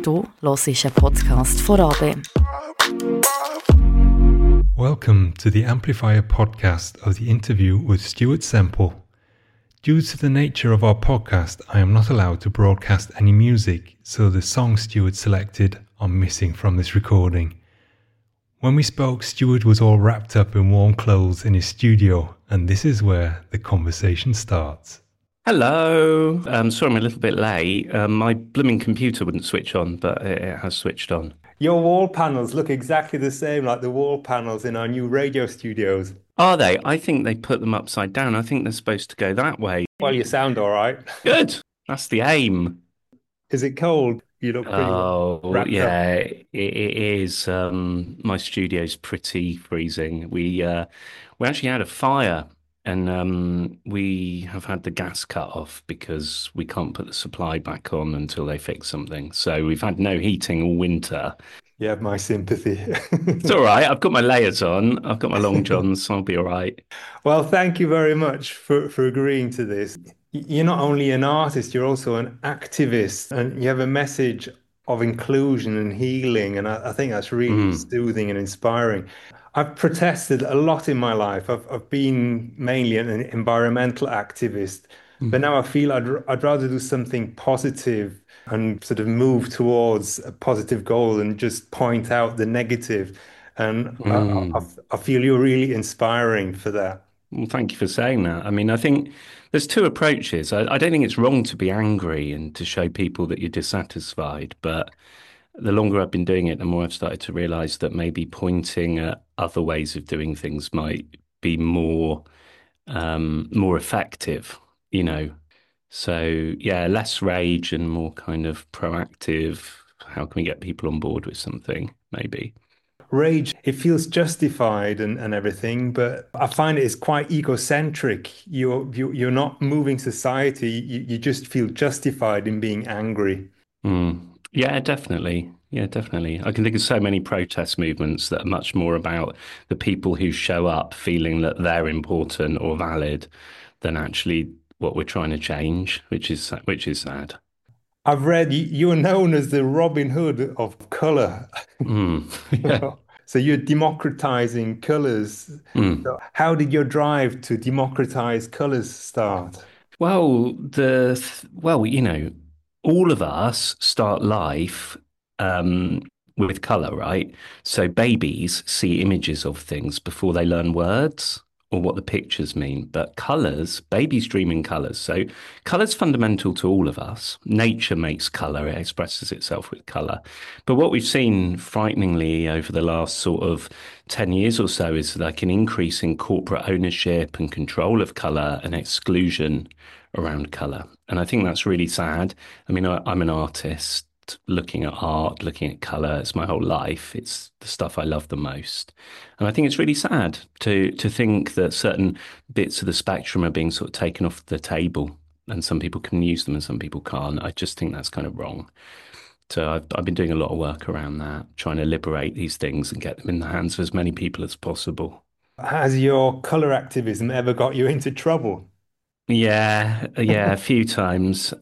Du hörst einen Podcast von RABE. Welcome to the Amplifier podcast of the interview with Stuart Semple. Due to the nature of our podcast, I am not allowed to broadcast any music, so the songs Stuart selected are missing from this recording. When we spoke, Stuart was all wrapped up in warm clothes in his studio, and this is where the conversation starts. Hello. Sorry I'm a little bit late. My blooming computer wouldn't switch on, but it has switched on. Your wall panels look exactly the same like the wall panels in our new radio studios. Are they? I think they put them upside down. I think they're supposed to go that way. Well, you sound all right. Good. That's the aim. Is it cold? You look pretty wrapped yeah, up. it is. My studio's pretty freezing. We actually had a fire. And we have had the gas cut off because we can't put the supply back on until they fix something. So we've had no heating all winter. You have my sympathy. It's all right. I've got my layers on. I've got my long johns, so I'll be all right. Well, thank you very much for agreeing to this. You're not only an artist, you're also an activist, and you have a message of inclusion and healing. And I think that's really soothing and inspiring. I've protested a lot in my life. I've been mainly an environmental activist, but now I feel I'd rather do something positive and sort of move towards a positive goal and just point out the negative. And I feel you're really inspiring for that. Well, thank you for saying that. I mean, I think there's two approaches. I don't think it's wrong to be angry and to show people that you're dissatisfied, but the longer I've been doing it, the more I've started to realize that maybe pointing at other ways of doing things might be more effective, you know. So yeah, less rage and more kind of proactive. How can we get people on board with something, maybe? Rage, it feels justified and everything, but I find it's quite egocentric. You're not moving society. You just feel justified in being angry. Yeah, definitely. Yeah, definitely. I can think of so many protest movements that are much more about the people who show up feeling that they're important or valid than actually what we're trying to change, which is sad. I've read you're known as the Robin Hood of color. Yeah. So you're democratizing colors. So how did your drive to democratize colors start? Well, you know, all of us start life with color, right? So babies see images of things before they learn words or what the pictures mean. But colors, babies dream in colors. So color's fundamental to all of us. Nature makes color, it expresses itself with color. But what we've seen frighteningly over the last sort of 10 years or so is like an increase in corporate ownership and control of color and exclusion around color. And I think that's really sad. I mean, I'm an artist. Looking at art, looking at color, it's my whole life. It's the stuff I love the most. And I think it's really sad to think that certain bits of the spectrum are being sort of taken off the table and some people can use them and some people can't. I just think that's kind of wrong. So I've been doing a lot of work around that, trying to liberate these things and get them in the hands of as many people as possible. Has your color activism ever got you into trouble? Yeah, a few times.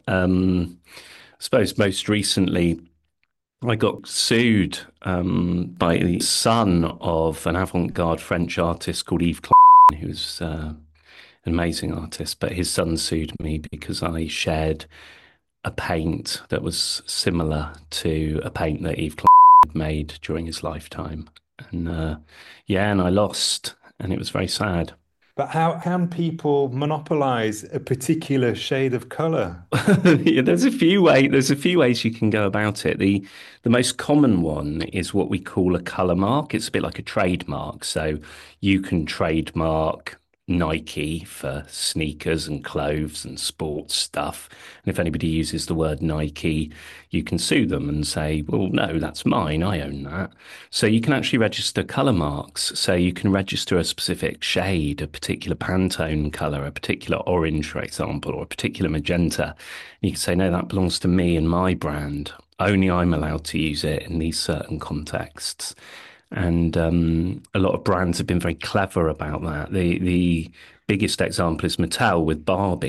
I suppose most recently, I got sued by the son of an avant-garde French artist called Yves Klein, who's an amazing artist. But his son sued me because I shared a paint that was similar to a paint that Yves Klein had made during his lifetime. And and I lost, and it was very sad. But how can people monopolize a particular shade of color? Yeah, there's a few ways you can go about it. The most common one is what we call a color mark. It's a bit like a trademark. So you can trademark Nike for sneakers and clothes and sports stuff. And if anybody uses the word Nike, you can sue them and say, well, no, that's mine. I own that. So you can actually register color marks. So you can register a specific shade, a particular Pantone color, a particular orange, for example, or a particular magenta. And you can say, no, that belongs to me and my brand. Only I'm allowed to use it in these certain contexts. And a lot of brands have been very clever about that. The biggest example is Mattel with Barbie.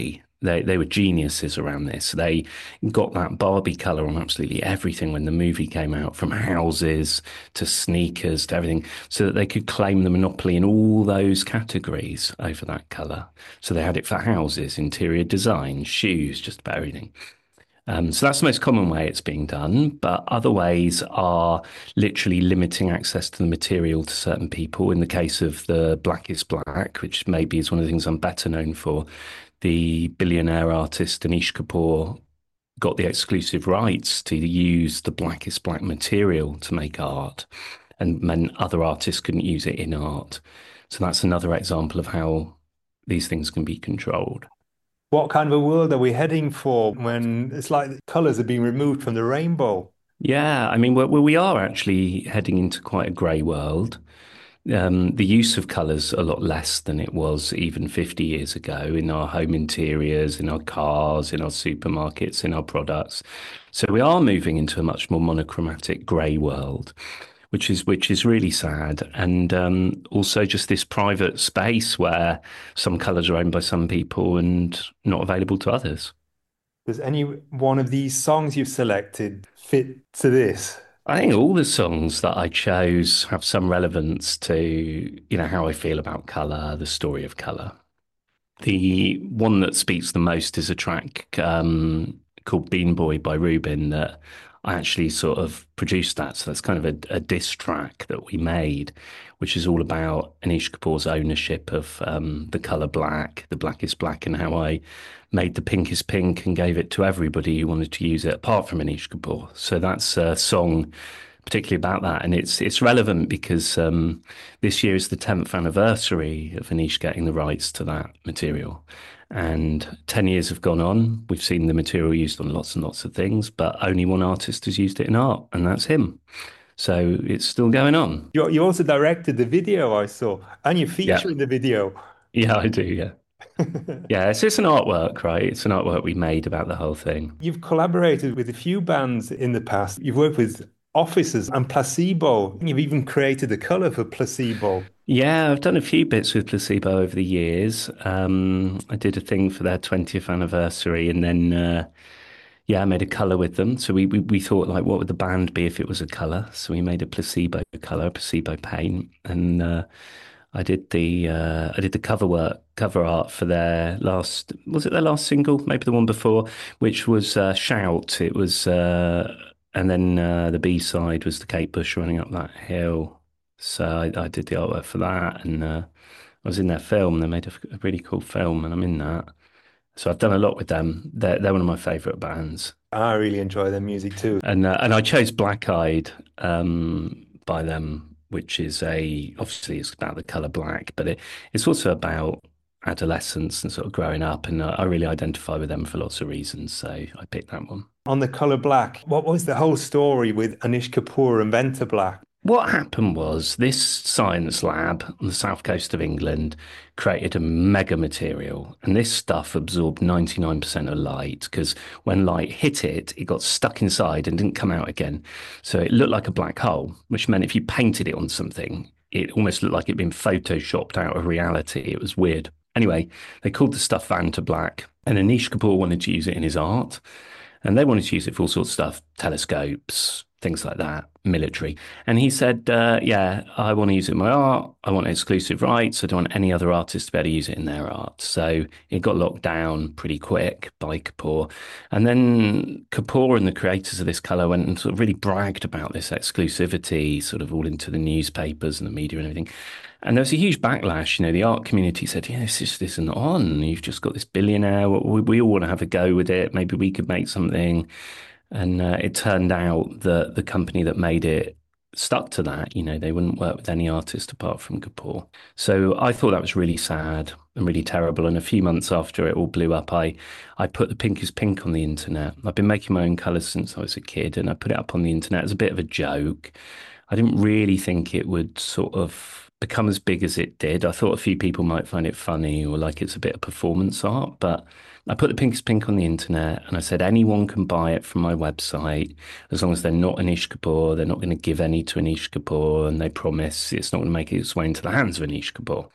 They were geniuses around this. They got that Barbie color on absolutely everything when the movie came out, from houses to sneakers to everything, so that they could claim the monopoly in all those categories over that color. So they had it for houses, interior design, shoes, just about everything. So that's the most common way it's being done, but other ways are literally limiting access to the material to certain people. In the case of the Black is Black, which maybe is one of the things I'm better known for, the billionaire artist Anish Kapoor got the exclusive rights to use the Black is Black material to make art, and then other artists couldn't use it in art. So that's another example of how these things can be controlled. What kind of a world are we heading for when it's like the colors are being removed from the rainbow? Yeah, I mean, we are actually heading into quite a grey world. The use of colours a lot less than it was even 50 years ago in our home interiors, in our cars, in our supermarkets, in our products. So we are moving into a much more monochromatic grey world, which is really sad. And also just this private space where some colours are owned by some people and not available to others. Does any one of these songs you've selected fit to this? I think all the songs that I chose have some relevance to, how I feel about colour, the story of colour. The one that speaks the most is a track called Bean Boy by Rubin that I actually sort of produced that. So that's kind of a diss track that we made, which is all about Anish Kapoor's ownership of the colour black, the Black is Black, and how I made the pink is pink and gave it to everybody who wanted to use it apart from Anish Kapoor. So that's a song particularly about that. And it's relevant because this year is the 10th anniversary of Anish getting the rights to that material. And 10 years have gone on. We've seen the material used on lots and lots of things, but only one artist has used it in art, and that's him. So it's still going on. You also directed the video I saw, and you feature in the video. Yeah, I do. Yeah. Yeah, it's just an artwork, right? It's an artwork we made about the whole thing. You've collaborated with a few bands in the past. You've worked with Officers and Placebo. You've even created the color for Placebo. Yeah, I've done a few bits with Placebo over the years. I did a thing for their 20th anniversary, and then I made a color with them. So we thought, like, what would the band be if it was a color? So we made a Placebo color, Placebo paint, and I did the cover art for their last, was it their last single? Maybe the one before, which was Shout. It was, and then the B side was the Kate Bush running up that hill. So I did the artwork for that, and I was in their film. They made a really cool film, and I'm in that. So I've done a lot with them. They're one of my favourite bands. I really enjoy their music too. And I chose Black Eyed by them, which is obviously it's about the colour black, but it's also about adolescence and sort of growing up. And I really identify with them for lots of reasons. So I picked that one. On the color black, what was the whole story with Anish Kapoor and Venter Black? What happened was this science lab on the south coast of England created a mega material, and this stuff absorbed 99% of light because when light hit it, it got stuck inside and didn't come out again. So it looked like a black hole, which meant if you painted it on something, it almost looked like it'd been photoshopped out of reality. It was weird. Anyway, they called the stuff Vanta Black, and Anish Kapoor wanted to use it in his art, and they wanted to use it for all sorts of stuff, telescopes, things like that, military. And he said, I want to use it in my art. I want exclusive rights. I don't want any other artists to be able to use it in their art. So it got locked down pretty quick by Kapoor. And then Kapoor and the creators of this colour went and sort of really bragged about this exclusivity, sort of all into the newspapers and the media and everything. And there was a huge backlash. The art community said, this just isn't on. You've just got this billionaire. We all want to have a go with it. Maybe we could make something. And it turned out that the company that made it stuck to that. They wouldn't work with any artist apart from Kapoor. So I thought that was really sad and really terrible. And a few months after it all blew up, I put the Pink is Pink on the internet. I've been making my own colours since I was a kid, and I put it up on the internet as a bit of a joke. I didn't really think it would sort of become as big as it did. I thought a few people might find it funny or like it's a bit of performance art, but I put the Pink is Pink on the internet and I said anyone can buy it from my website as long as they're not Anish Kapoor. They're not going to give any to Anish Kapoor, and they promise it's not going to make its way into the hands of Anish Kapoor.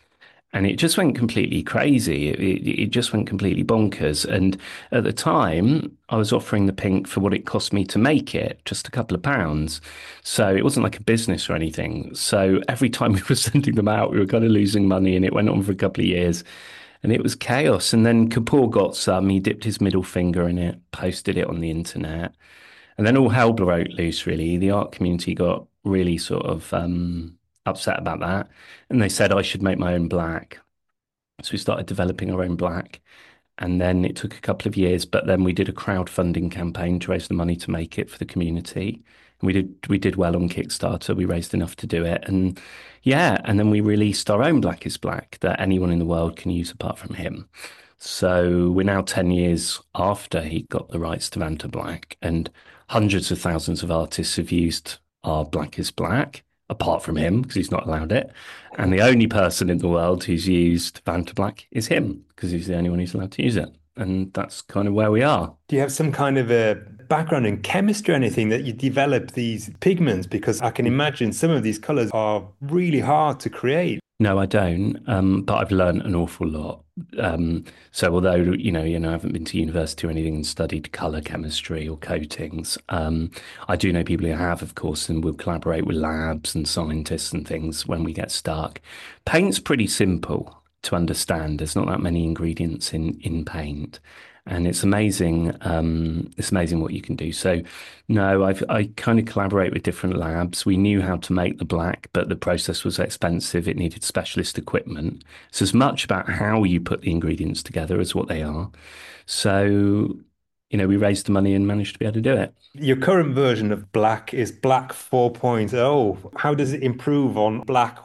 And it just went completely crazy. It just went completely bonkers. And at the time, I was offering the pink for what it cost me to make it, just a couple of pounds. So it wasn't like a business or anything. So every time we were sending them out, we were kind of losing money, and it went on for a couple of years. And it was chaos. And then Kapoor got some. He dipped his middle finger in it, posted it on the internet. And then all hell broke loose, really. The art community got really sort of upset about that. And they said I should make my own black. So we started developing our own black. And then it took a couple of years, but then we did a crowdfunding campaign to raise the money to make it for the community. And we did well on Kickstarter. We raised enough to do it. And yeah, and then we released our own Black is Black that anyone in the world can use apart from him. So we're now 10 years after he got the rights to Vanta Black, and hundreds of thousands of artists have used our Black is Black, apart from him, because he's not allowed it. And the only person in the world who's used Vanta Black is him, because he's the only one who's allowed to use it. And that's kind of where we are. Do you have some kind of a background in chemistry or anything that you develop these pigments? Because I can imagine some of these colors are really hard to create. No, I don't. But I've learned an awful lot. So although, I haven't been to university or anything and studied color chemistry or coatings, I do know people who have, of course, and we'll collaborate with labs and scientists and things when we get stuck. Paint's pretty simple to understand. There's not that many ingredients in paint. And it's amazing. It's amazing what you can do. So, no, I kind of collaborate with different labs. We knew how to make the black, but the process was expensive. It needed specialist equipment. It's as much about how you put the ingredients together as what they are. So, we raised the money and managed to be able to do it. Your current version of Black is Black 4.0. How does it improve on Black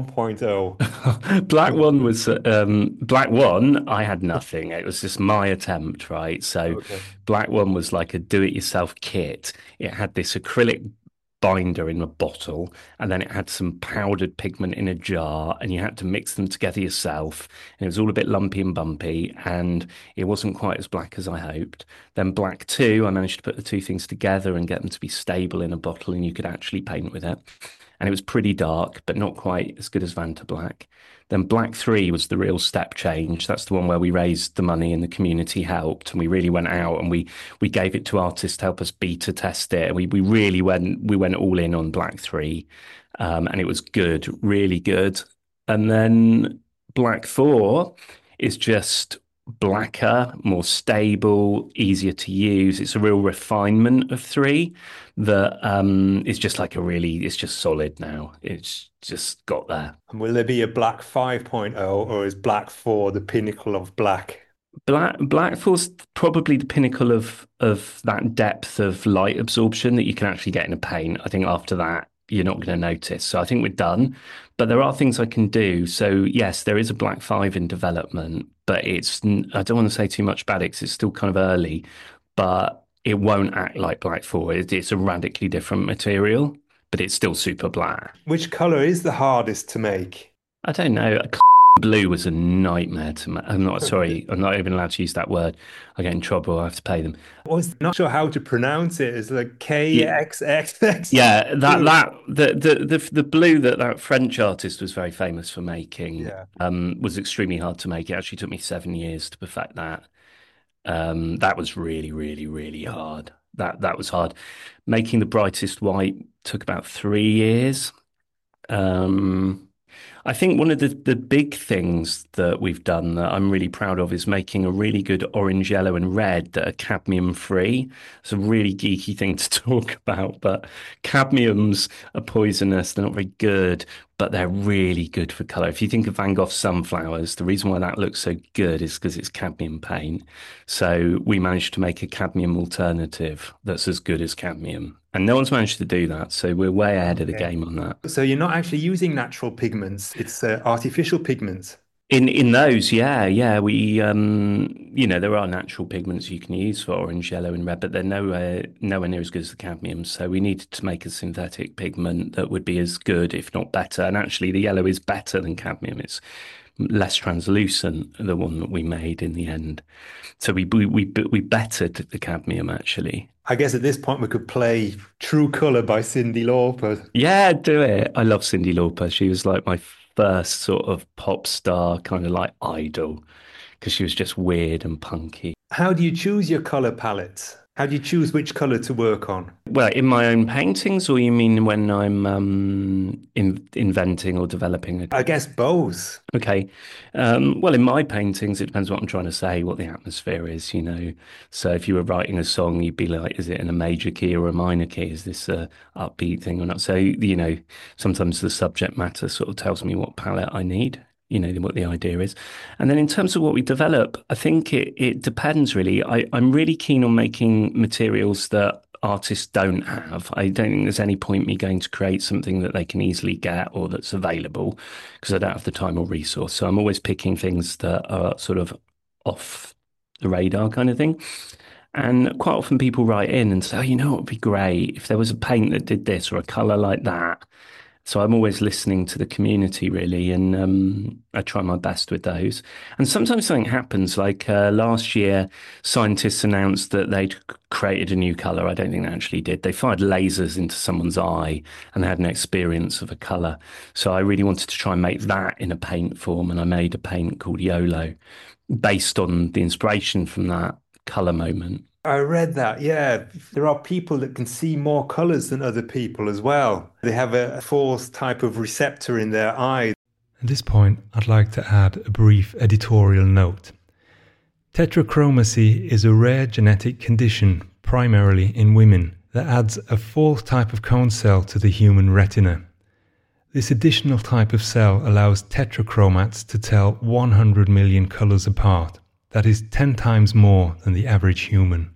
1.0? Black One was Black One. I had nothing. It was just my attempt, right? So Okay. Black One was like a do-it-yourself kit. It had this acrylic binder in a bottle, and then it had some powdered pigment in a jar, and you had to mix them together yourself. And it was all a bit lumpy and bumpy, and it wasn't quite as black as I hoped. Then Black Two, I managed to put the two things together and get them to be stable in a bottle, and you could actually paint with it. And it was pretty dark, but not quite as good as Vanta Black. Then Black 3 was the real step change. That's the one where we raised the money and the community helped, and we really went out and we gave it to artists to help us beta test it. And we really went all in on Black 3, and it was good, really good. And then Black 4 is just blacker, more stable, easier to use. It's a real refinement of 3 that is just like it's just solid now. It's just got there. And will there be a Black 5.0, or is Black 4 the pinnacle of black? Black Force probably the pinnacle of that depth of light absorption that you can actually get in a paint. I think after that you're not going to notice. So I think we're done. But there are things I can do. So yes, there is a Black 5 in development, but I don't want to say too much about it because it's still kind of early, but it won't act like Black 4. It's a radically different material, but it's still super black. Which color is the hardest to make? I don't know. Blue was a nightmare to make. I'm not sorry. I'm not even allowed to use that word. I get in trouble. I have to pay them. I was not sure how to pronounce it. It's like KXXX. Yeah, the blue that French artist was very famous for making was extremely hard to make. It actually took me 7 years to perfect that. That was really, really, really hard. That was hard. Making the brightest white took about 3 years. I think one of the big things that we've done that I'm really proud of is making a really good orange, yellow, and red that are cadmium free. It's a really geeky thing to talk about, but cadmiums are poisonous. They're not very good, but they're really good for color. If you think of Van Gogh's sunflowers, the reason why that looks so good is because it's cadmium paint. So we managed to make a cadmium alternative that's as good as cadmium. And no one's managed to do that. So we're way ahead of the game on that. So you're not actually using natural pigments. It's artificial pigments. In those, yeah. We, there are natural pigments you can use for orange, yellow, and red, but they're nowhere near as good as the cadmium. So we needed to make a synthetic pigment that would be as good, if not better. And actually, the yellow is better than cadmium. It's less translucent, the one that we made in the end. So we bettered the cadmium actually. I guess at this point we could play True Color by Cyndi Lauper. Yeah, do it. I love Cyndi Lauper. She was like my first sort of pop star kind of like idol because she was just weird and punky. How do you choose your color palettes? How do you choose which color to work on? Well, in my own paintings, or you mean when I'm inventing or developing a I guess both. Okay. Well, in my paintings, it depends what I'm trying to say, what the atmosphere is, you know. So if you were writing a song, you'd be like, is it in a major key or a minor key? Is this a upbeat thing or not? So, you know, sometimes the subject matter sort of tells me what palette I need, you know, what the idea is. And then in terms of what we develop, I think it depends really. I'm really keen on making materials that artists don't have. I don't think there's any point me going to create something that they can easily get or that's available because I don't have the time or resource. So I'm always picking things that are sort of off the radar kind of thing. And quite often people write in and say, oh, you know what would be great if there was a paint that did this or a color like that. So I'm always listening to the community really, and I try my best with those. And sometimes something happens, like last year, scientists announced that they'd created a new color. I don't think they actually did. They fired lasers into someone's eye and they had an experience of a color. So I really wanted to try and make that in a paint form, and I made a paint called YOLO based on the inspiration from that color moment. I read that, yeah. There are people that can see more colors than other people as well. They have a fourth type of receptor in their eye. At this point, I'd like to add a brief editorial note. Tetrachromacy is a rare genetic condition, primarily in women, that adds a fourth type of cone cell to the human retina. This additional type of cell allows tetrachromats to tell 100 million colors apart. That is 10 times more than the average human.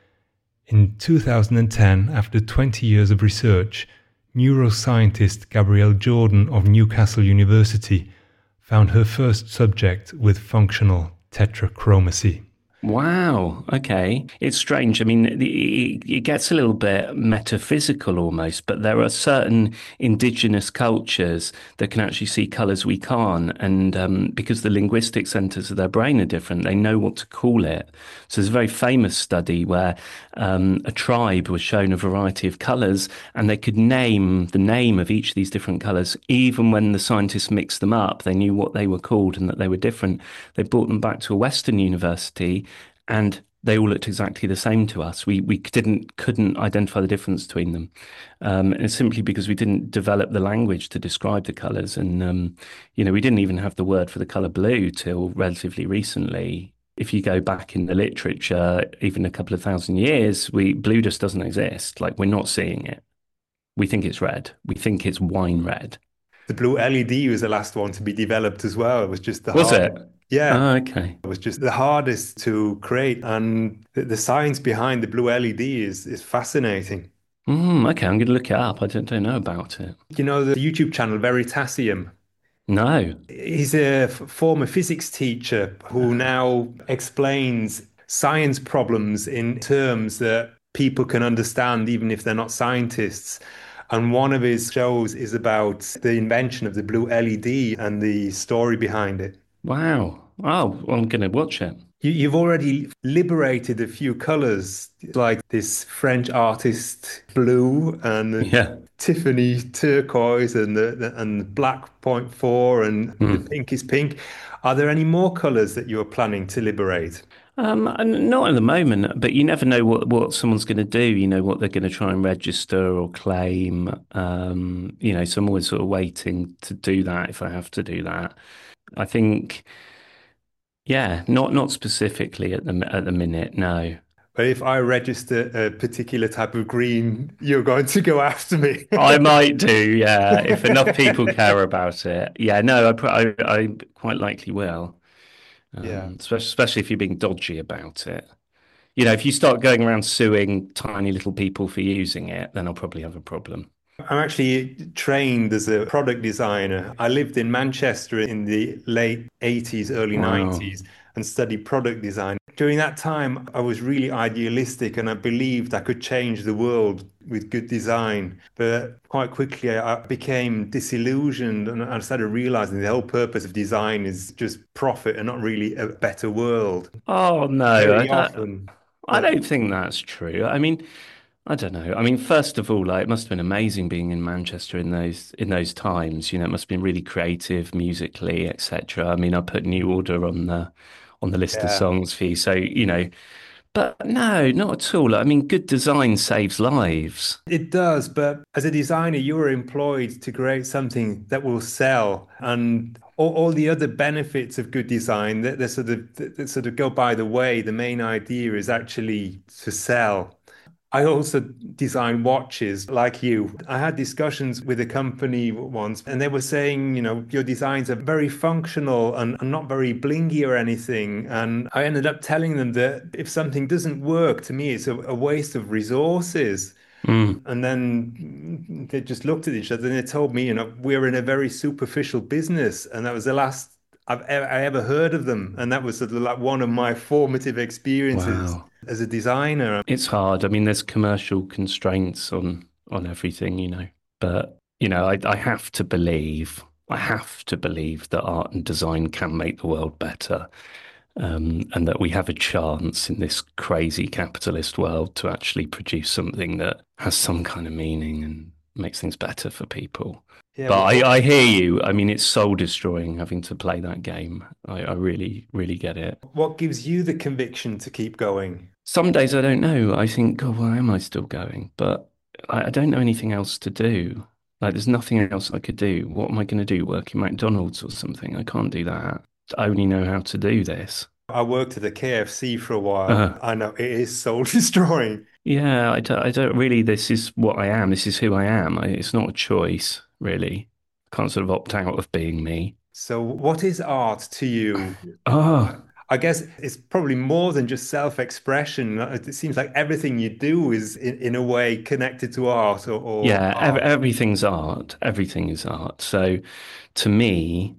In 2010, after 20 years of research, neuroscientist Gabrielle Jordan of Newcastle University found her first subject with functional tetrachromacy. Wow. Okay. It's strange. I mean, it gets a little bit metaphysical almost, but there are certain indigenous cultures that can actually see colors we can't. And because the linguistic centers of their brain are different, they know what to call it. So there's a very famous study where a tribe was shown a variety of colors and they could name the name of each of these different colors. Even when the scientists mixed them up, they knew what they were called and that they were different. They brought them back to a Western university and they all looked exactly the same to us. We couldn't identify the difference between them. And it's simply because we didn't develop the language to describe the colours. And, you know, we didn't even have the word for the colour blue till relatively recently. If you go back in the literature, even a couple of thousand years, blue just doesn't exist. Like, we're not seeing it. We think it's red. We think it's wine red. The blue LED was the last one to be developed as well. It was just the Was hard... it? Yeah. Oh, okay. It was just the hardest to create. And the science behind the blue LED is fascinating. Okay, I'm going to look it up. I don't know about it. You know, the YouTube channel Veritasium. No. He's a former physics teacher who now explains science problems in terms that people can understand, even if they're not scientists. And one of his shows is about the invention of the blue LED and the story behind it. Wow. Oh, well, I'm going to watch it. You've already liberated a few colors, like this French artist blue and Tiffany turquoise and the black 0.4 and the pink is pink. Are there any more colors that you're planning to liberate? And not at the moment, but you never know what someone's going to do, you know, what they're going to try and register or claim. You know, so I'm always sort of waiting to do that if I have to do that. I think, yeah, not specifically at the minute, no. But if I register a particular type of green, you're going to go after me. I might do, yeah, if enough people care about it. Yeah, no, I quite likely will. Yeah. Especially if you're being dodgy about it. You know, if you start going around suing tiny little people for using it, then I'll probably have a problem. I'm actually trained as a product designer. I lived in Manchester in the late 80s, early 90s, and studied product design. During that time, I was really idealistic and I believed I could change the world with good design. But quite quickly, I became disillusioned and I started realizing the whole purpose of design is just profit and not really a better world. Oh, no. Very often. I don't think that's true. I mean, I don't know. I mean, first of all, like, it must have been amazing being in Manchester in those times. You know, it must have been really creative musically, etc. I mean, I put New Order on the list of Yeah. songs for you. So, you know, but no, not at all. I mean, good design saves lives. It does, but as a designer, you're employed to create something that will sell, and all the other benefits of good design that sort of go by the way. The main idea is actually to sell. I also design watches like you. I had discussions with a company once, and they were saying, you know, your designs are very functional and not very blingy or anything. And I ended up telling them that if something doesn't work, to me, it's a waste of resources. Mm. And then they just looked at each other and they told me, you know, we're in a very superficial business. And that was the last I ever heard of them. And that was sort of like one of my formative experiences Wow. as a designer. It's hard. I mean, there's commercial constraints on everything, you know. But, you know, I have to believe that art and design can make the world better. And that we have a chance in this crazy capitalist world to actually produce something that has some kind of meaning and makes things better for people. Yeah, But I hear you. I mean, it's soul destroying having to play that game. I really, really get it. what gives you the conviction to keep going? Some days I don't know. I think, God, why am I still going? But I don't know anything else to do. Like, there's nothing else I could do. What am I going to do? Work in McDonald's or something? I can't do that. I only know how to do this. I worked at the KFC for a while. Uh, I know it is soul destroying. yeah, I don't really, this is what I am. This is who I am. It's not a choice, really. I can't sort of opt out of being me. So, what is art to you? Oh, I guess it's probably more than just self-expression. It seems like everything you do is in a way connected to art or yeah, art. everything's art. Everything is art. So to me,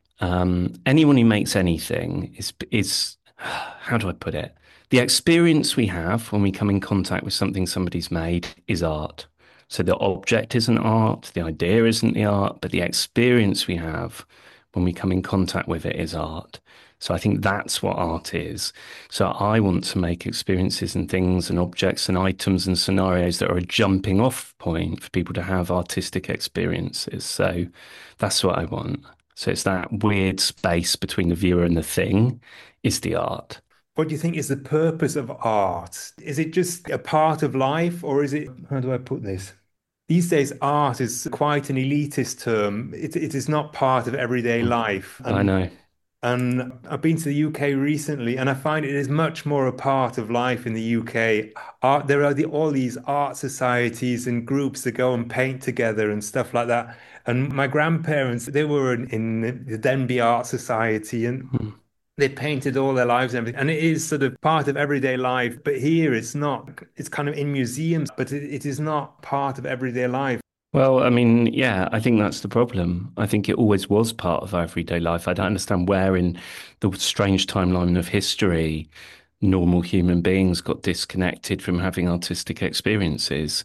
anyone who makes anything is how do I put it? The experience we have when we come in contact with something somebody's made is art. So the object isn't art, the idea isn't the art, but the experience we have when we come in contact with it is art. So I think that's what art is. So I want to make experiences and things and objects and items and scenarios that are a jumping off point for people to have artistic experiences. So that's what I want. So it's that weird space between the viewer and the thing is the art. What do you think is the purpose of art? Is it just a part of life, or is it, how do I put this? These days, art is quite an elitist term. It is not part of everyday life. I know. And I've been to the UK recently, and I find it is much more a part of life in the UK. There are all these art societies and groups that go and paint together and stuff like that. And my grandparents, they were in the Denby Art Society, and Hmm. they painted all their lives and everything. And it is sort of part of everyday life. But here it's not. It's kind of in museums, but it is not part of everyday life. Well, I mean, yeah, I think that's the problem. I think it always was part of our everyday life. I don't understand where in the strange timeline of history normal human beings got disconnected from having artistic experiences.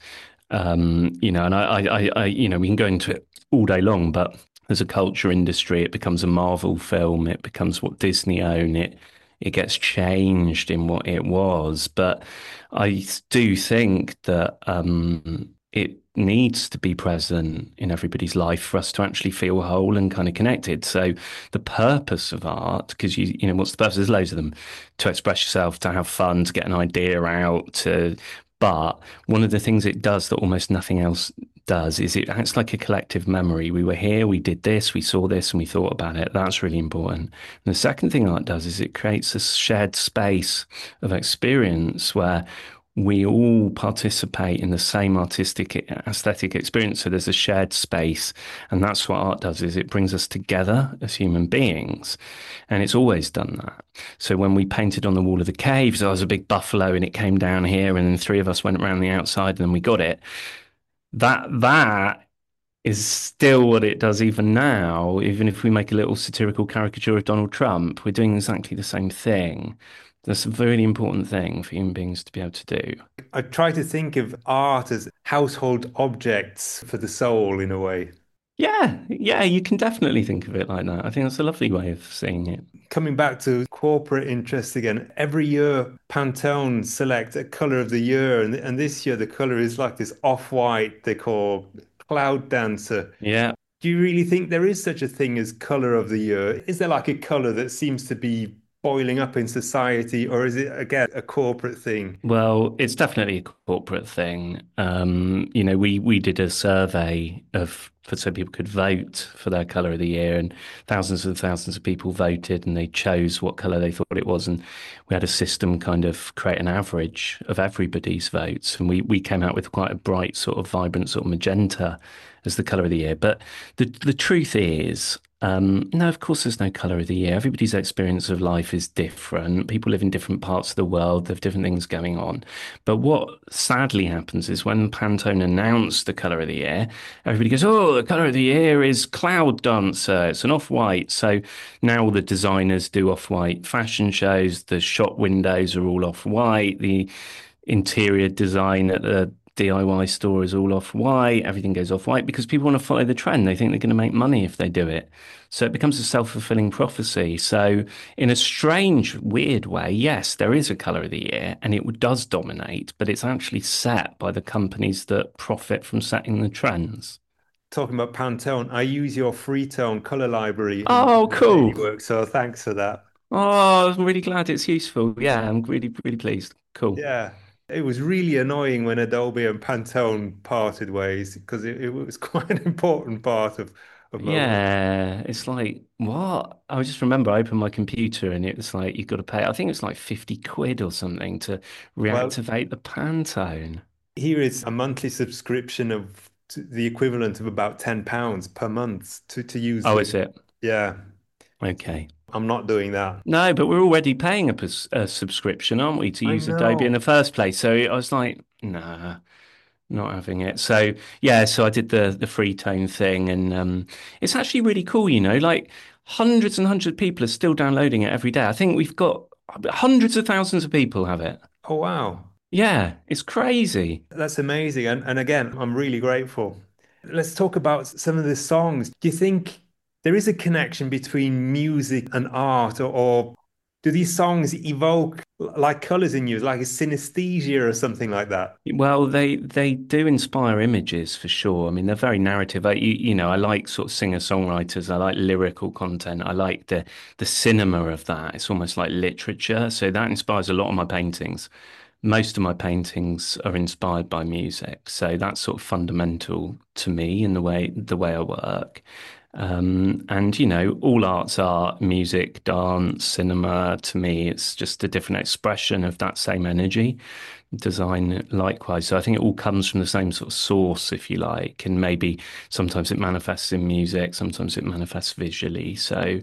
You know, and you know, we can go into it all day long, but as a culture industry, it becomes a Marvel film, it becomes what Disney own, it gets changed in what it was. But I do think that it needs to be present in everybody's life for us to actually feel whole and kind of connected. So the purpose of art, because you know, what's the purpose? There's loads of them: to express yourself, to have fun, to get an idea out, to. But one of the things it does that almost nothing else does is it acts like a collective memory. We were here, we did this, we saw this, and we thought about it. That's really important. And the second thing art does is it creates a shared space of experience where we all participate in the same artistic aesthetic experience. So there's a shared space, and that's what art does, is it brings us together as human beings. And it's always done that. So when we painted on the wall of the caves, I was a big buffalo and it came down here, and then three of us went around the outside and then we got it. That is still what it does even now. Even if we make a little satirical caricature of Donald Trump, we're doing exactly the same thing. That's a very important thing for human beings to be able to do. I try to think of art as household objects for the soul in a way. Yeah, you can definitely think of it like that. I think that's a lovely way of seeing it. Coming back to corporate interest again, every year Pantone select a color of the year, and this year the color is like this off-white they call Cloud Dancer. Yeah. Do you really think there is such a thing as color of the year? Is there like a color that seems to be boiling up in society, or is it again a corporate thing? Well, it's definitely a corporate thing. We did a survey so people could vote for their colour of the year, and thousands of people voted, and they chose what colour they thought it was, and we had a system kind of create an average of everybody's votes, and we came out with quite a bright, sort of vibrant, sort of magenta as the colour of the year. But the truth is, no, of course, there's no colour of the year. Everybody's experience of life is different. People live in different parts of the world. There have different things going on. But what sadly happens is when Pantone announced the colour of the year, everybody goes, "Oh, the colour of the year is Cloud Dancer. It's an off-white." So now all the designers do off-white fashion shows. The shop windows are all off-white. The interior design at the DIY store is all off white. Everything goes off white because people want to follow the trend. They think they're going to make money if they do it. So it becomes a self-fulfilling prophecy. So in a strange, weird way, yes, there is a color of the year and it does dominate, but it's actually set by the companies that profit from setting the trends. Talking about Pantone, I use your Freetone color library in Oh, my daily cool. work, so thanks for that. Oh, I'm really glad it's useful. Yeah, I'm really, really pleased. Cool. Yeah, it was really annoying when Adobe and Pantone parted ways because it was quite an important part of my work. Yeah, it's like, what? I just remember I opened my computer and it was like, you've got to pay, I think it's like 50 quid or something to Well, reactivate the Pantone. here is a monthly subscription of the equivalent of about £10 per month to use Oh, the. is it? Yeah, Okay. I'm not doing that. No, but we're already paying a subscription, aren't we, to I use Adobe in know. the first place? So I was like, nah, not having it. So yeah, so I did the free tone thing, and it's actually really cool. Like hundreds and hundreds of people are still downloading it every day. I think we've got hundreds of thousands of people have it. Oh, wow. Yeah, it's crazy. That's amazing. And again, I'm really grateful. Let's talk about some of the songs. Do you think there is a connection between music and art, or do these songs evoke like colors in you, like a synesthesia or something like that? Well, they do inspire images for sure. I mean, they're very narrative. I like sort of singer-songwriters. I like lyrical content. I like the cinema of that. It's almost like literature. So that inspires a lot of my paintings. Most of my paintings are inspired by music. So that's sort of fundamental to me in the way I work. And all arts are music, dance, cinema. To me, it's just a different expression of that same energy. Design likewise. So I think it all comes from the same sort of source, if you like, and maybe sometimes it manifests in music, sometimes it manifests visually. So,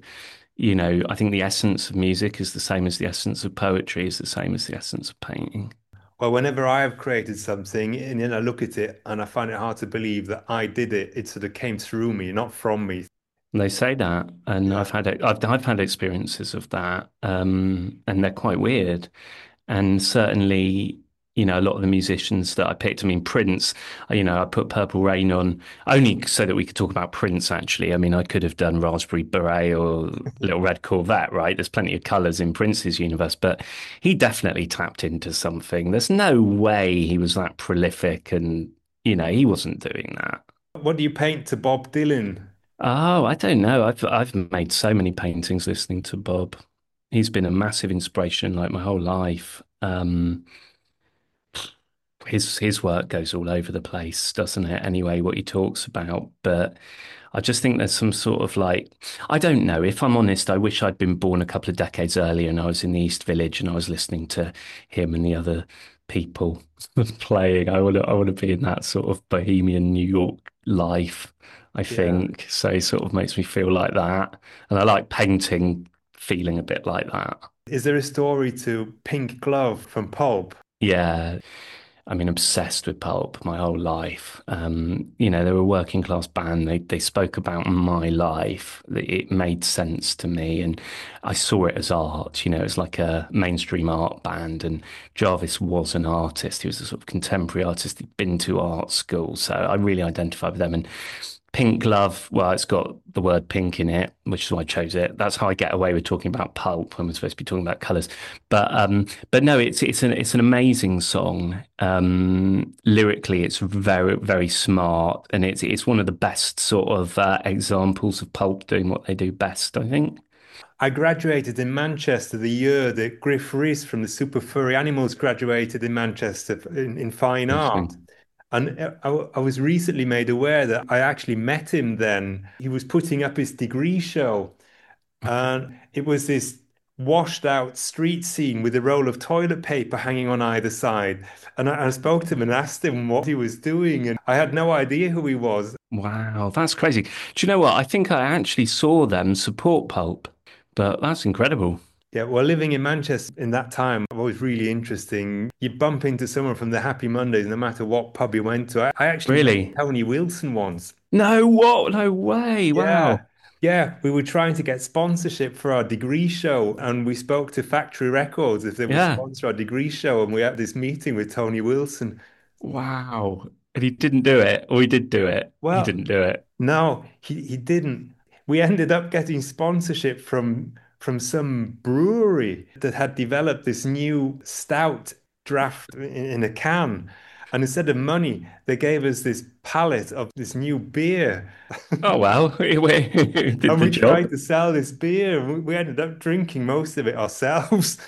I think the essence of music is the same as the essence of poetry, is the same as the essence of painting. Well, whenever I have created something and then I look at it and I find it hard to believe that I did it, it sort of came through me, not from me. And they say that, and Yeah. I've had experiences of that, and they're quite weird. And certainly, a lot of the musicians that I picked, I mean, Prince, I put Purple Rain on only so that we could talk about Prince, actually. I mean, I could have done Raspberry Beret or Little Red Corvette, right? There's plenty of colours in Prince's universe, but he definitely tapped into something. There's no way he was that prolific and, he wasn't doing that. What do you paint to Bob Dylan? Oh, I don't know. I've made so many paintings listening to Bob. He's been a massive inspiration like my whole life. His work goes all over the place, doesn't it? Anyway, what he talks about. But I just think there's some sort of like, I don't know. If I'm honest, I wish I'd been born a couple of decades earlier and I was in the East Village and I was listening to him and the other people playing. I want to be in that sort of bohemian New York life, I Yeah. think. So it sort of makes me feel like that. And I like painting, feeling a bit like that. Is there a story to Pink Glove from Pulp? Yeah. I mean, obsessed with Pulp my whole life. They were a working class band. They spoke about my life. It made sense to me, and I saw it as art. It was like a mainstream art band. And Jarvis was an artist. He was a sort of contemporary artist. He'd been to art school, so I really identified with them. And Pink Love, well, it's got the word pink in it, which is why I chose it. That's how I get away with talking about pulp when we're supposed to be talking about colours. But no, it's an amazing song. Lyrically, it's very very smart, and it's one of the best sort of examples of pulp doing what they do best, I think. I graduated in Manchester the year that Griff Rhys from the Super Furry Animals graduated in Manchester in fine art. Interesting. And I was recently made aware that I actually met him then. He was putting up his degree show, and it was this washed out street scene with a roll of toilet paper hanging on either side. And I spoke to him and asked him what he was doing, and I had no idea who he was. Wow, that's crazy. Do you know what? I think I actually saw them support Pulp, but that's incredible. Yeah, well, living in Manchester in that time was really interesting. You bump into someone from the Happy Mondays, no matter what pub you went to. I actually met Really? Tony Wilson once. No, what? No way. Yeah. Wow. Yeah, we were trying to get sponsorship for our degree show, and we spoke to Factory Records if they would Yeah. sponsor our degree show, and we had this meeting with Tony Wilson. Wow. And he didn't do it, or he did do it. He Well, didn't do it. no, he didn't. We ended up getting sponsorship from some brewery that had developed this new stout draft in a can. And instead of money, they gave us this pallet of this new beer. Oh, well, he did And the we tried job. to sell this beer. We ended up drinking most of it ourselves.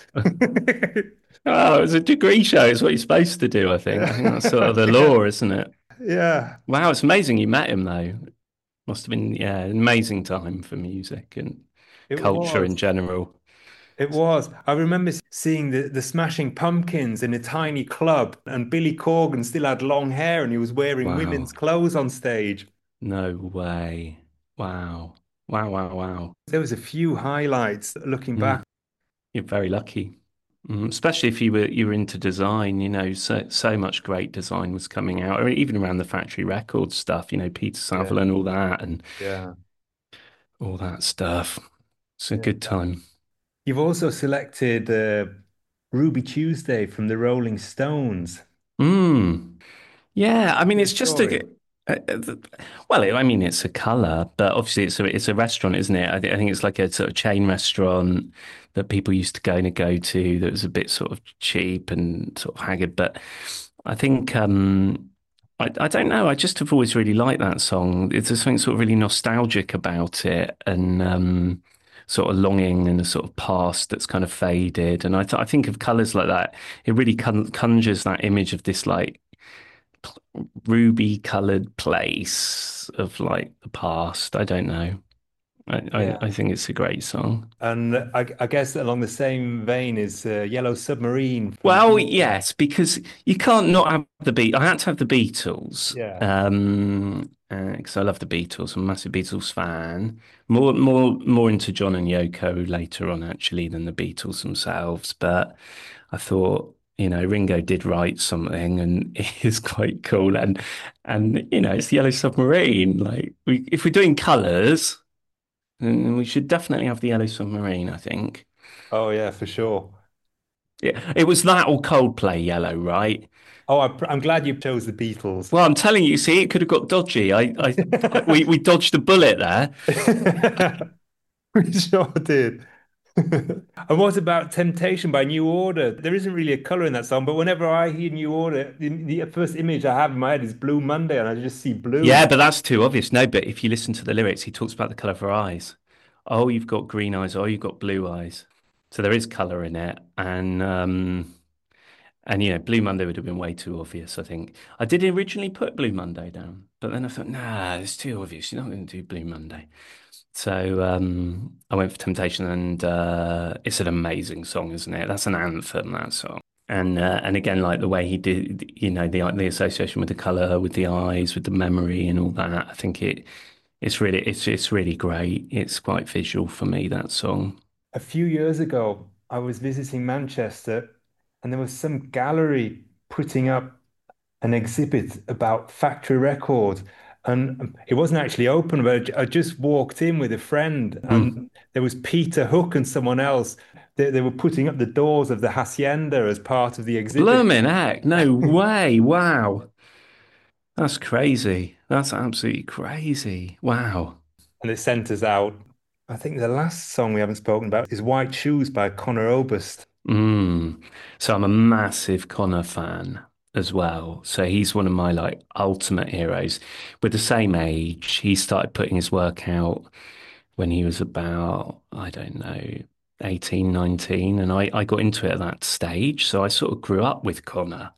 Oh, it was a degree show. It's what you're supposed to do, I think. I think that's sort of the law, isn't it? Yeah, Wow, it's amazing you met him, though. Must have been, yeah, an amazing time for music and it culture in was. general. It was. I remember seeing the Smashing Pumpkins in a tiny club, and Billy Corgan still had long hair and he was wearing women's Wow. clothes on stage. No way. Wow. Wow, wow, wow. There was a few highlights looking Mm, back. you're very lucky. Especially if you were into design, so much great design was coming out, or even around the factory record stuff, Peter Yeah, Saville and all that and yeah, all that stuff. It's a yeah. good time. You've also selected Ruby Tuesday from the Rolling Stones. Mm. Yeah, I mean, The it's just story. well, I mean, it's a color, but obviously it's a restaurant, isn't it? I think it's like a sort of chain restaurant that people used to go to that was a bit sort of cheap and sort of haggard. But I think I don't know. I just have always really liked that song. There's something sort of really nostalgic about it, and sort of longing and a sort of past that's kind of faded. And I think of colors like that. It really conjures that image of this like ruby colored place of like the past. I don't know. I, I, Yeah. I think it's a great song. And I guess along the same vein is Yellow Submarine from the Well, Beatles. yes, because you can't not have the beat. I had to have the Beatles, Yeah. because I love the Beatles. I'm a massive Beatles fan. More into John and Yoko later on actually than the Beatles themselves. But I thought, Ringo did write something, and it is quite cool. And it's the Yellow Submarine. Like if we're doing colours, then we should definitely have the Yellow Submarine, I think. Oh, yeah, for sure. Yeah, it was that or Coldplay Yellow, right? Oh, I'm glad you chose the Beatles. Well, I'm telling you, see, it could have got dodgy. We dodged a bullet there. We sure did. And what about Temptation by New Order? There isn't really a color in that song, but whenever I hear New Order, the first image I have in my head is Blue Monday, and I just see blue. Yeah, but that's too obvious. No, but if you listen to the lyrics, he talks about the color of her eyes. Oh, you've got green eyes. Oh, you've got blue eyes. So there is color in it, and Blue Monday would have been way too obvious. I think I did originally put Blue Monday down, but then I thought, nah, it's too obvious. You're not going to do Blue Monday. So I went for Temptation, and it's an amazing song, isn't it? That's an anthem, that song. And again, like the way he did, the association with the color, with the eyes, with the memory, and all that. I think it's really great. It's quite visual for me, that song. A few years ago, I was visiting Manchester, and there was some gallery putting up an exhibit about factory records. And it wasn't actually open, but I just walked in with a friend, Mm. and there was Peter Hook and someone else. They were putting up the doors of the hacienda as part of the exhibit. Bloomin' heck, no way! Wow, that's crazy. That's absolutely crazy. Wow. And it sent us out. I think the last song we haven't spoken about is White Shoes by Conor Oberst. Mm. So I'm a massive Connor fan as well. So he's one of my like ultimate heroes. We're the same age. He started putting his work out when he was about, I don't know, 18, 19. And I got into it at that stage. So I sort of grew up with Connor.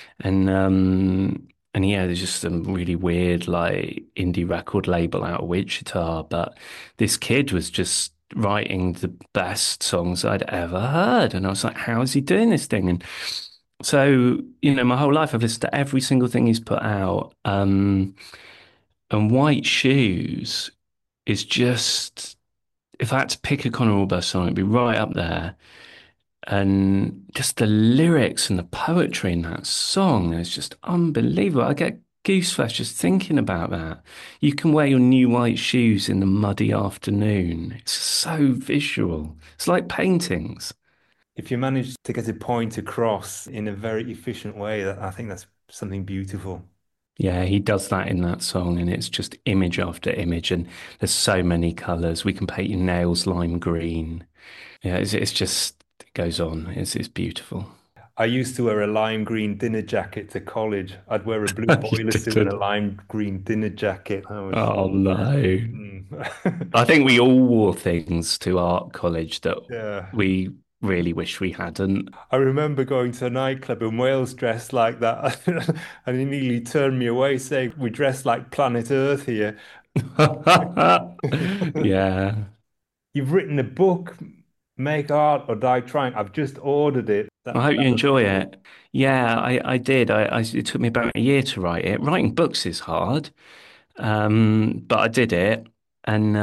And yeah, there's just some really weird like indie record label out of Wichita, but this kid was just writing the best songs I'd ever heard. And I was like, how is he doing this thing? And so, my whole life I've listened to every single thing he's put out. And White Shoes is just, if I had to pick a Conor Oberst song, it'd be right up there. And just the lyrics and the poetry in that song is just unbelievable. I get goosebumps just thinking about that. You can wear your new white shoes in the muddy afternoon. It's so visual. It's like paintings. If you manage to get a point across in a very efficient way, I think that's something beautiful. Yeah, he does that in that song, and it's just image after image. And there's so many colors. We can paint your nails lime green. Yeah, it's just, it goes on. It's beautiful. I used to wear a lime green dinner jacket to college. I'd wear a blue You boiler suit and a didn't. lime green dinner jacket. I was, Oh no. mm. I think we all wore things to art college that Yeah. we really wish we hadn't. I remember going to a nightclub in Wales dressed like that, and he nearly turned me away, saying, "We dress like planet Earth here." Yeah. You've written a book, Make Art or Die Trying. I've just ordered it. I hope you enjoy it. Yeah, I did. It took me about a year to write it. Writing books is hard. But I did it, and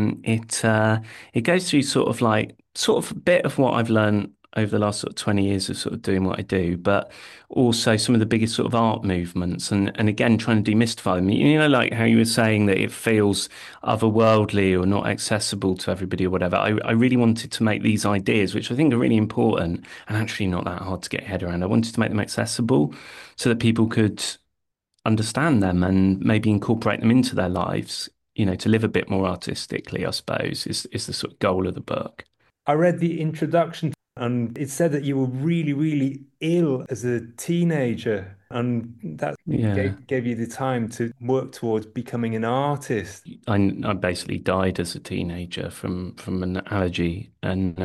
it goes through sort of a bit of what I've learned over the last sort of 20 years of sort of doing what I do, but also some of the biggest sort of art movements, and again trying to demystify them. Like how you were saying that it feels otherworldly or not accessible to everybody or whatever. I really wanted to make these ideas, which I think are really important and actually not that hard to get your head around. I wanted to make them accessible so that people could understand them and maybe incorporate them into their lives, to live a bit more artistically, I suppose, is the sort of goal of the book. I read the introduction and it said that you were really, really ill as a teenager, and that Yeah. gave you the time to work towards becoming an artist. I basically died as a teenager from an allergy, and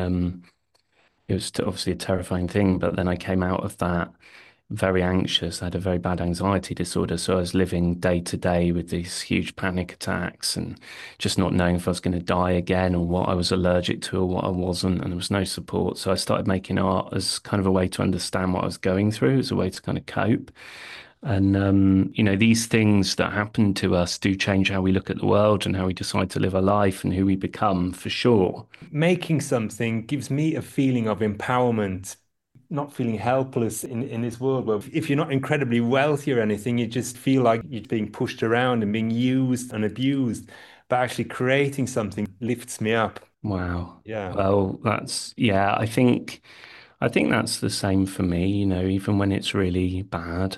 it was obviously a terrifying thing. But then I came out of that very anxious. I had a very bad anxiety disorder. So I was living day to day with these huge panic attacks and just not knowing if I was going to die again or what I was allergic to or what I wasn't. And there was no support. So I started making art as kind of a way to understand what I was going through, as a way to kind of cope. And, these things that happen to us do change how we look at the world and how we decide to live our life and who we become, for sure. Making something gives me a feeling of empowerment, not feeling helpless in this world where if you're not incredibly wealthy or anything, you just feel like you're being pushed around and being used and abused. But actually creating something lifts me up. Wow. Yeah. Well, yeah, I think that's the same for me, even when it's really bad.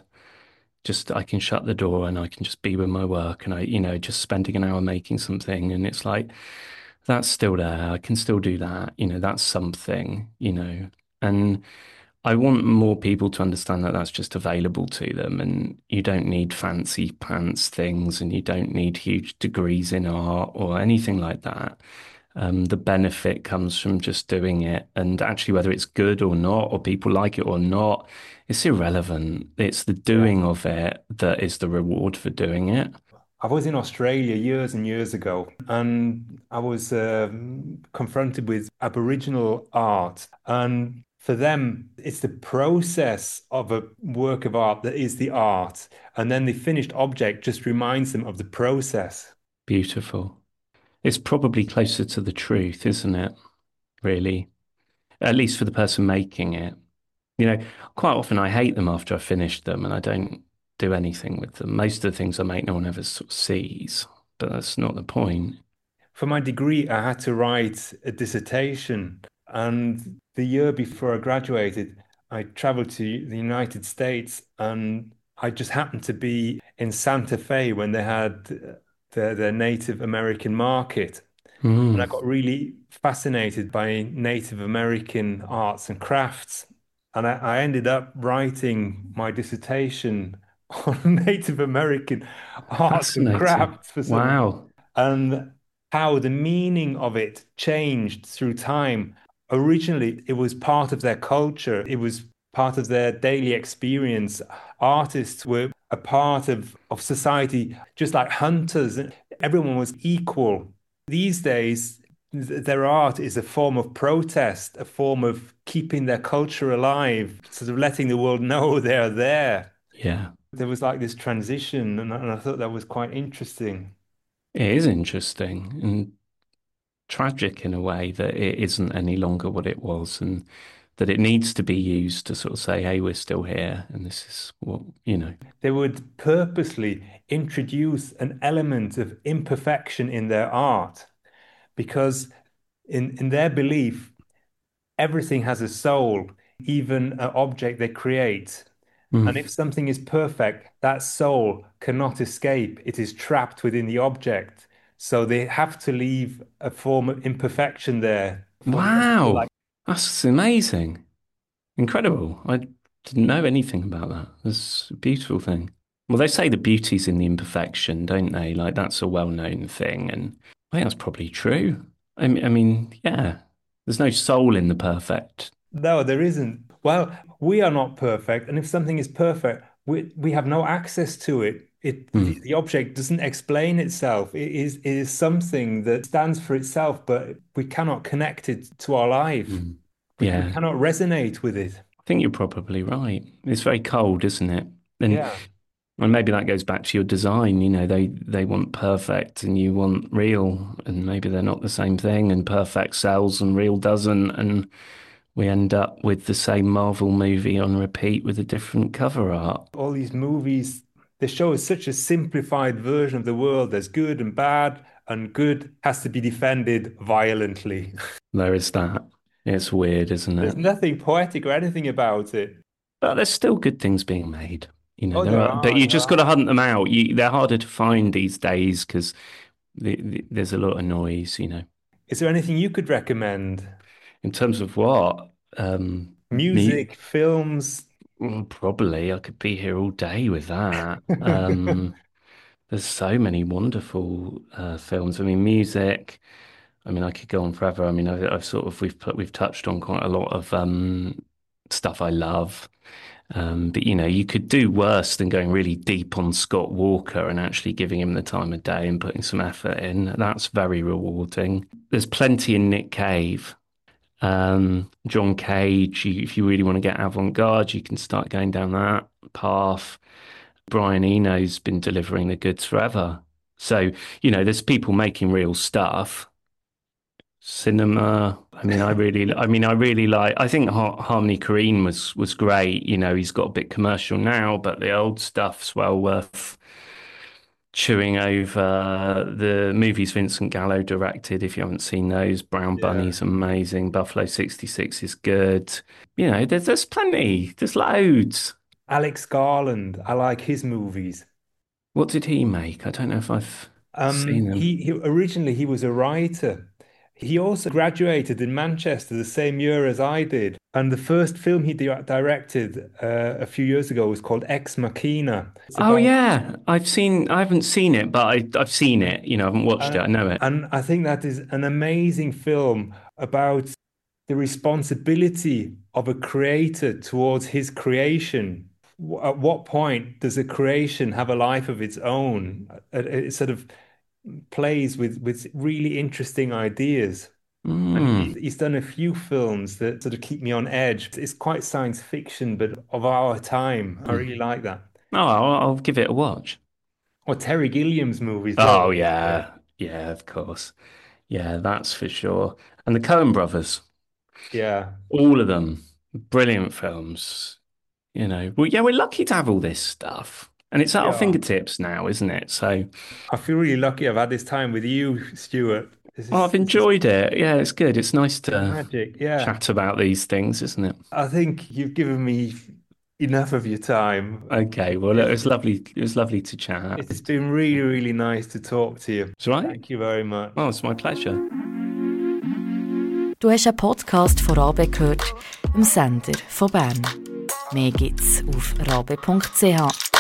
Just I can shut the door and I can just be with my work and just spending an hour making something and it's like that's still there. I can still do that. That's something. And I want more people to understand that that's just available to them and you don't need fancy pants things and you don't need huge degrees in art or anything like that. The benefit comes from just doing it. And actually, whether it's good or not, or people like it or not, it's irrelevant. It's the Yeah. doing of it that is the reward for doing it. I was in Australia years and years ago, and I was confronted with Aboriginal art. And for them, it's the process of a work of art that is the art. And then the finished object just reminds them of the process. Beautiful. It's probably closer to the truth, isn't it? Really, at least for the person making it. You know, quite often I hate them after I've finished them and I don't do anything with them. Most of the things I make, no one ever sort of sees, but that's not the point. For my degree, I had to write a dissertation. And the year before I graduated, I traveled to the United States and I just happened to be in Santa Fe when they had their Native American market. And I Mm. got really fascinated by Native American arts and crafts. And I ended up writing my dissertation on Native American arts and Fascinating. crafts for some reason, Wow. and how the meaning of it changed through time. Originally, it was part of their culture, it was part of their daily experience. Artists were a part of society, just like hunters. Everyone was equal. These days, their art is a form of protest, a form of keeping their culture alive, sort of letting the world know they're there. Yeah. There was like this transition, and I thought that was quite interesting. It is interesting and tragic in a way that it isn't any longer what it was and that it needs to be used to sort of say, hey, we're still here and this is what, you know. They would purposely introduce an element of imperfection in their art because, in their belief, everything has a soul, even an object they create. Mm. And if something is perfect, that soul cannot escape. It is trapped within the object. So they have to leave a form of imperfection there for the rest of the life. Wow. That's amazing. Incredible. I didn't know anything about that. That's a beautiful thing. Well, they say the beauty's in the imperfection, don't they? Like that's a well-known thing, and I think that's probably true. I mean, yeah. There's no soul in the perfect. No, there isn't. Well, we are not perfect. And if something is perfect, we have no access to it. Mm. The object doesn't explain itself. It is something that stands for itself, but we cannot connect it to our life. Mm. We Yeah, cannot resonate with it. I think you're probably right. It's very cold, isn't it? And Yeah. and maybe that goes back to your design. You know, they want perfect and you want real, and maybe they're not the same thing. And perfect sells and real doesn't, and we end up with the same Marvel movie on repeat with a different cover art. All these movies, they show us such a simplified version of the world. There's good and bad, and good has to be defended violently. There is that. It's weird, isn't There's it? nothing poetic or anything about it. But there's still good things being made. You know, Oh, there are, but you there just got to are. hunt them out. They're harder to find these days because there's a lot of noise, you know. Is there anything you could recommend? In terms of what, me, Music, films? well, probably I could be here all day with that. There's so many wonderful films. I mean, music. I mean, I could go on forever. I mean, I've sort of we've touched on quite a lot of stuff I love. But you know, you could do worse than going really deep on Scott Walker and actually giving him the time of day and putting some effort in. That's very rewarding. There's plenty in Nick Cave. John Cage, if you really want to get avant-garde, you can start going down that path. Brian Eno's been delivering the goods forever. So, you know, there's people making real stuff. Cinema. I really like. I think Harmony Korine was great. You know, he's got a bit commercial now, but the old stuff's well worth chewing over. The movies Vincent Gallo directed, if you haven't seen those, Brown Yeah. Bunny's amazing. Buffalo 66 is good. You know, there's plenty. There's loads. Alex Garland, I like his movies. What did he make? I don't know if I've seen them. He originally he was a writer. He also graduated in Manchester the same year as I did. And the first film he directed a few years ago was called Ex Machina. It's Oh about yeah, I haven't seen it, but I've seen it. You know, I haven't watched it. I know it. and I think that is an amazing film about the responsibility of a creator towards his creation. At what point does a creation have a life of its own? It sort of plays with really interesting ideas. And Mm. he's done a few films that sort of keep me on edge. It's quite science fiction, but of our time. I really like that. Oh, I'll give it a watch. Or Terry Gilliam's movies, they're Oh always great. yeah, yeah, of course. Yeah, that's for sure. And the Coen brothers, Yeah. all of them, brilliant films. You know, well, yeah, we're lucky to have all this stuff, and it's at our Yeah. fingertips now, isn't it? So, I feel really lucky I've had this time with you, Stuart. well, I've This is enjoyed it. Yeah, it's good. It's nice to magic. Yeah. chat about these things, isn't it? I think you've given me enough of your time. Okay, well, it was lovely. It was lovely to chat. It's been really, really nice to talk to you. That's right. Thank you very much. Oh, it's my pleasure. Du hast einen Podcast von Rabe gehört, im Sender von Bern. Mehr gibt's auf rabe.ch.